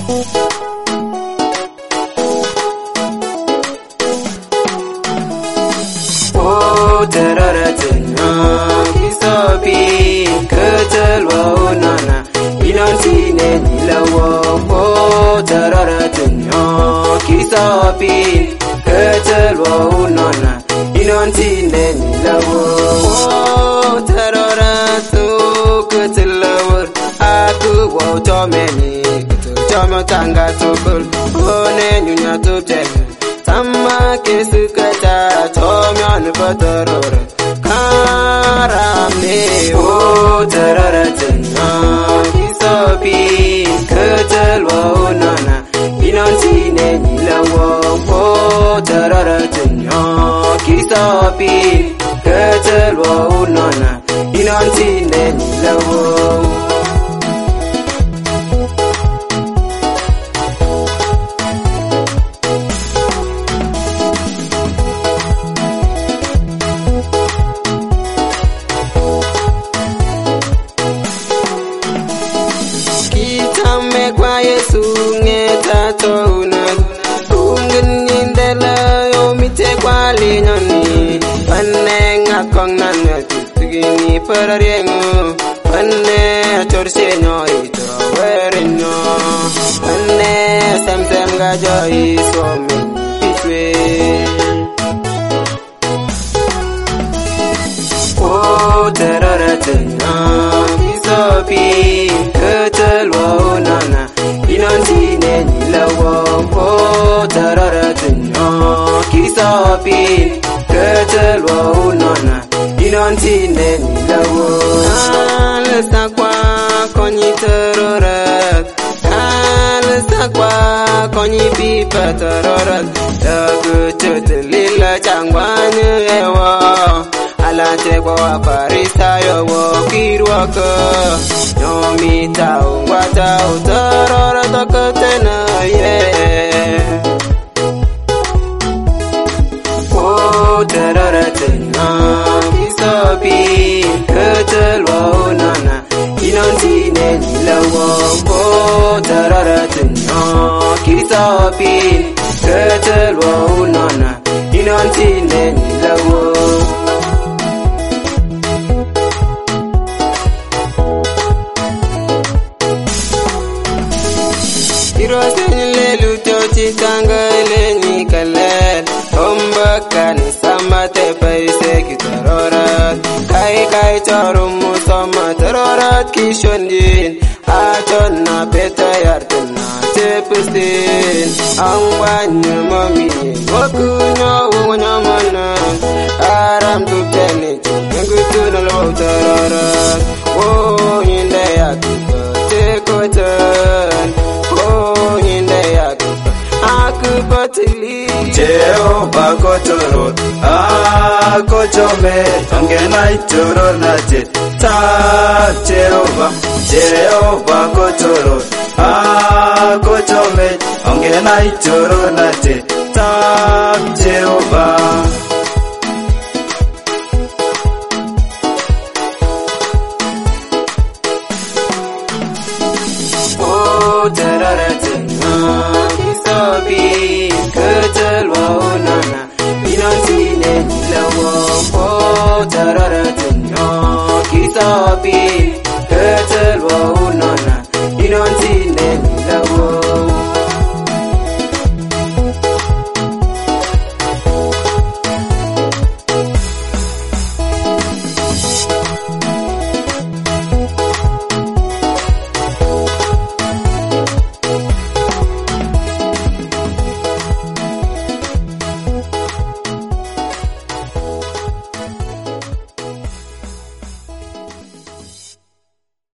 Tararatnya kisapi kecelwa nana inantine nilawo. Tararatnya kisapi kecelwa nana inantine nilawo. Tararatu kecelawar aku wow comeni como tangga tukul one nyunya tupcek sama kesukata tomyan pataror karamne. Tararatnya kisapi kecelwa nana inantine nilawo. Tararatnya kisapi kecelwa nana inantine nilawo. Kwa Yesu ngeta tona kungen indela yo mite kwa linyoni panenga kongnan tugini pararengo panne chorsenyo ito werenyo panne samsem gajo isomi pitwe. Tararatnya kisapi kecelwa nana inantine nilawo. Tararatnya kisapi kecelwa nana inantine nilawo. Alsakwa konyi terorat alsakwa konyi pipa terorat dagu chutelila changwanyu ewa alante kwa parisa yo kirwaka nyomita ungwata utarora takatena ye. Tararatnya kisapi kecelwa nana inantine nilawo. Tararatnya kisapi kecelwa nana inantine nilawo. Irosenle lutochi tangale ni kalel ombakani samate paise kitarorat kai charumu sama tarorat kishondin atonna peta yartna tepustin angwanyu mami wakunyo wonyamana aram tupteni ngutuna lo tarorat wo inde yatuka tekotan Jehovah kotorot akochome ongena itoro naje ta Jehovah kotorot akochome ongena itoro naje ta Jehovah. Tararatnya kisapi kecelwa nana inantine nilawo. Tararatnya kisapi